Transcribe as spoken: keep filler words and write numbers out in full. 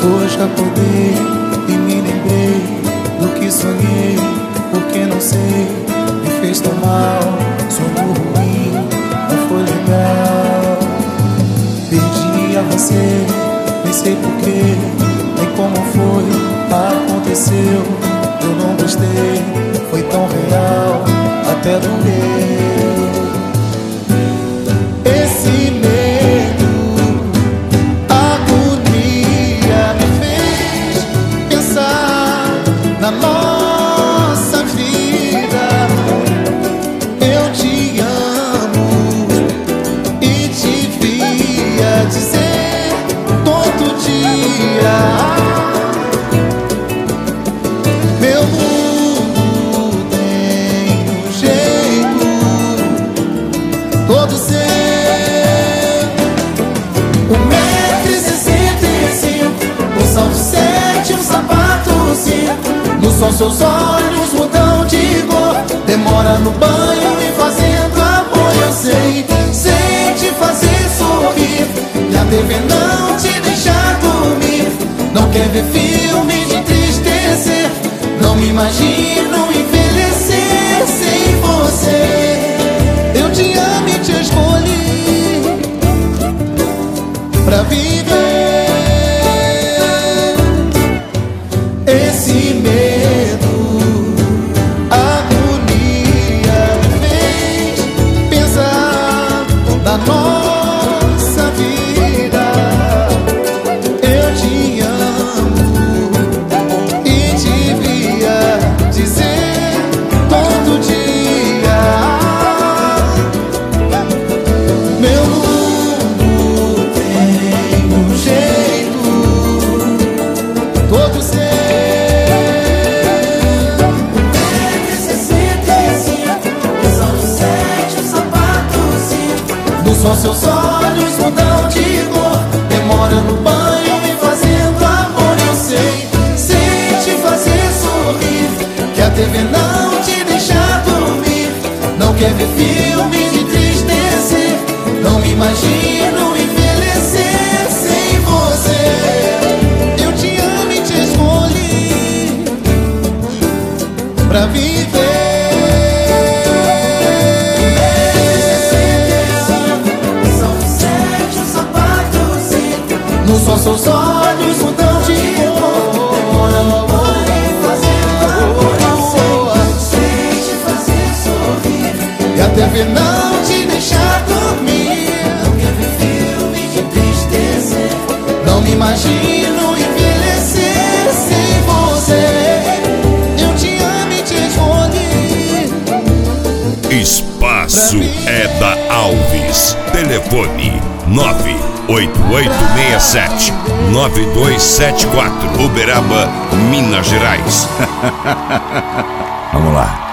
Hoje acordei e me lembrei do que sonhei, porque não sei, me fez tão mal. Sonho ruim, não foi legal. Perdi a você, nem sei porquê, nem como foi, aconteceu. Eu não gostei, foi tão real, até doeu. Esse medo, agonia me fez pensar na nossa vida. Eu te amo e devia dizer todo dia. Meu mundo tem um jeito todo seu. Um metro e sessenta e cinco, um salto sete, um sapato cinco. No sol seus olhos mudam de cor. Demora no banho e fazendo amor. Eu sei, sei te fazer sorrir, e a T V não te deixar dormir. Não quer ver filme de entristecer. Não me imagino envelhecer sem você. Eu te amo e te escolhi pra viver. Esse medo, agonia me fez pensar na nossa vida. Eu te amo e devia dizer todo dia. Meu mundo tem um jeito todo seu. No sol seus olhos mudam de cor. Demora no banho e fazendo amor. Eu sei, sei te fazer sorrir, que a T V não te deixa dormir. Não quer ver filme de entristecer. Não me imagino envelhecer sem você. Eu te amo e te escolhi pra viver. No sol seus olhos mudam de cor. Demora no banho fazendo amor. Eu sei te fazer sorrir, e a T V não te deixa dormir. Não quer ver filme de entristecer. Não me imagino envelhecer sem você. Eu te amo e te escolhi. Espaço é da Alves. Telefone nove oito oito seis sete nove dois sete quatro. Uberaba, Minas Gerais. Vamos lá.